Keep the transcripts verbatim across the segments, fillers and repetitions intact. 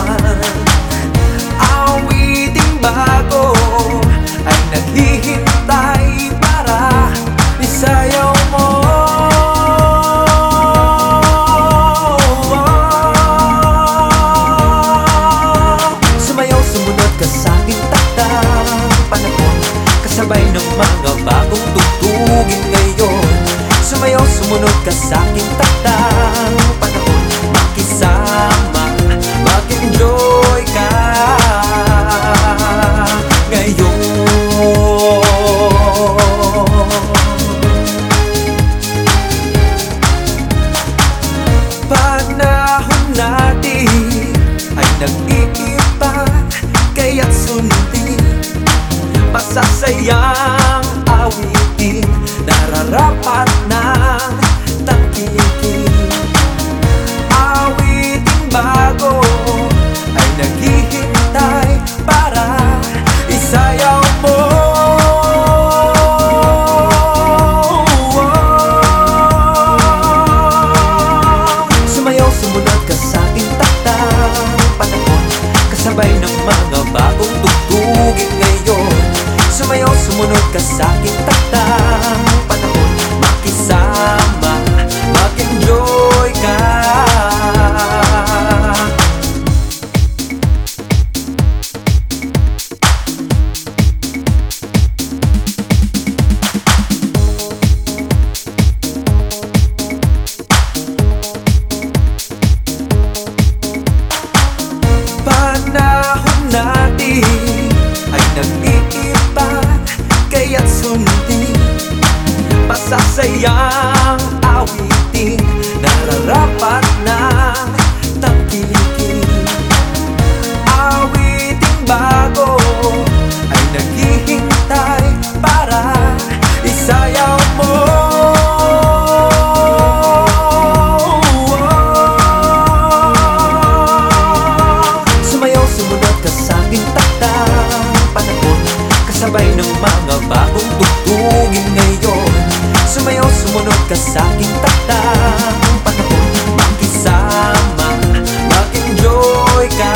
naman. Awiting bago ay naghihintay para isayaw mo. Sumayaw, sumunod ka sa aking takdang panahon, kasabay ng mga bagong tugtugin ngayon. Sumayaw, sumunod ka sa aking takdang panahon, makisama, mag-enjoy ka ngayon. Panahon natin ay nag-iiba, kaya't sundin masasayang awitin, nararapat ng tangkikin. Awiting bago ay naghihintay para isayaw mo. Sumayaw, sumunod ka sa aking takdang panahon, kasabay ng mga bagong tugtugin ngayon. Sumayaw, sumunod ka sa aking takdang panahon, makisama, mag-enjoy ka. Panahon natin ay nag-iiba, kaya't sundin masasayang awitin, nararapat ng tangkilikin. Awiting bago ay naghihintay para isayaw mo. Sumayaw, sumunod ka sa aking takdang panahon, kasabay ng mga bagong tugtugin ngayon. Sumayaw, sumunod ka sa aking takdang panahon, makisama, mag-enjoy ka.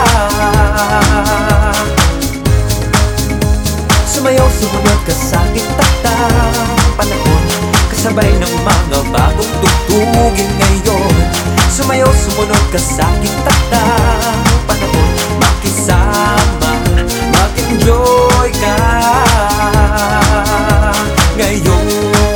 Sumayaw, sumunod ka sa aking takdang panahon, kasabay ng mga bagong tugtugin ngayon. Sumayaw, sumunod ka sa aking takdang panahon, makisama, mag-enjoy ka ngayon.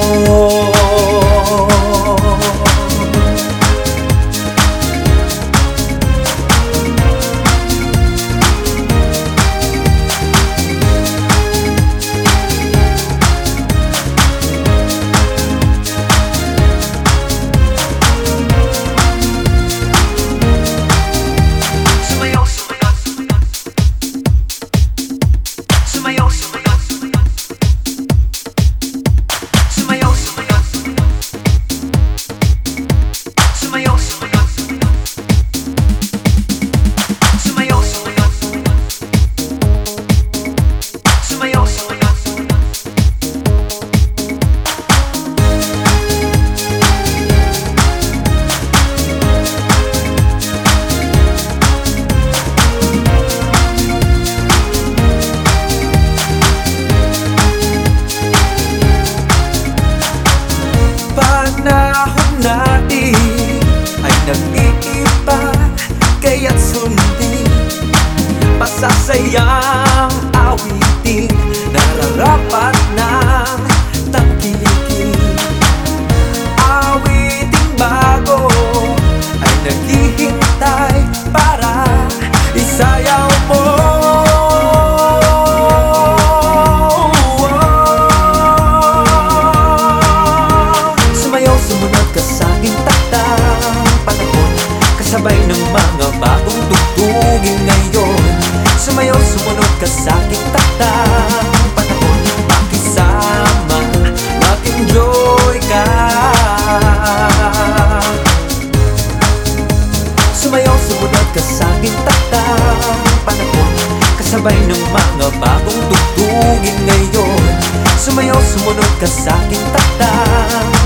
Panahon natin ay nag-iiba, kaya't sundin masasayang awitin, nararapat ng tangkilikin. Awiting bago ay naghihintay para isayaw mo. Kasabay ng mga bagong tugtugin ngayon. Sumayaw, sumunod ka sa aking takdang panahon, makisama, mag-enjoy ka. Sumayaw, sumunod ka sa aking takdang panahon, kasabay ng mga bagong tugtugin ngayon. Sumayaw, sumunod ka sa aking takdang